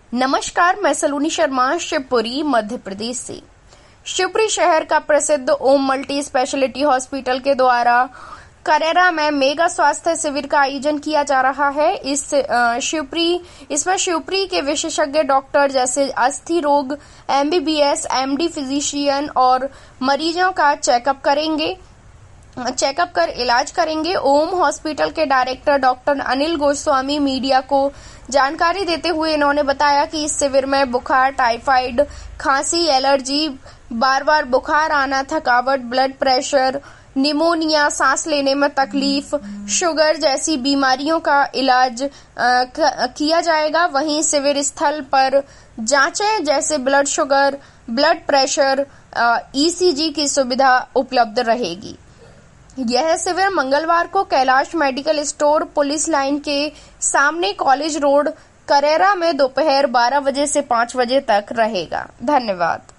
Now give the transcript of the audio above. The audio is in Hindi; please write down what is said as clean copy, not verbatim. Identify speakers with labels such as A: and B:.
A: नमस्कार, मैं सलोनी शर्मा शिवपुरी मध्य प्रदेश से। शिवपुरी शहर का प्रसिद्ध ओम मल्टी स्पेशलिटी हॉस्पिटल के द्वारा करेरा में मेगा स्वास्थ्य शिविर का आयोजन किया जा रहा है। इसमें शिवपुरी के विशेषज्ञ डॉक्टर जैसे अस्थि रोग, MBBS, MD फिजिशियन और मरीजों का चेकअप कर इलाज करेंगे। ओम हॉस्पिटल के director doctor Anil Goswami media को जानकारी देते हुए इन्होंने बताया कि इस शिविर में बुखार, टाइफाइड, खांसी, एलर्जी, बार बार बुखार आना, थकावट, ब्लड प्रेशर, निमोनिया, सांस लेने में तकलीफ, शुगर जैसी बीमारियों का इलाज किया जाएगा। वहीं शिविर स्थल पर जांचें जैसे blood sugar, blood pressure, ECG की सुविधा उपलब्ध रहेगी। यह शिविर मंगलवार को Kailash medical store, police line के सामने, कॉलेज रोड, करेरा में दोपहर 12 बजे से 5 बजे तक रहेगा। धन्यवाद।